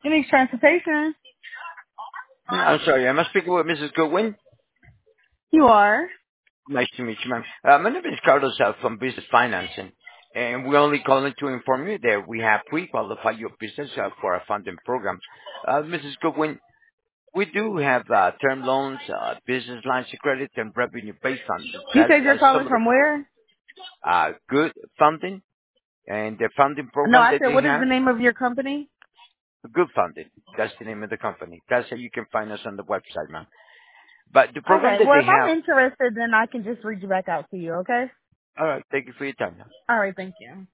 Phoenix Transportation. I'm sorry, am I speaking with Mrs. Goodwin? You are. Nice to meet you, ma'am. My name is Carlos from Business Financing, and we're only calling to inform you that we have pre-qualified your business for a funding program. Mrs. Goodwin, we do have term loans, business lines of credit, and revenue-based funding. You That's said you're calling some of the from where? good funding, and the funding No, program I that said, they what is the have, name of your company? good funding. That's the name of the company. That's how you can find us on the website, ma'am. But the program Okay. that Well, they if I'm have, interested, then I can just reach back out to you. Okay. all right, thank you for your time. All right. Thank you.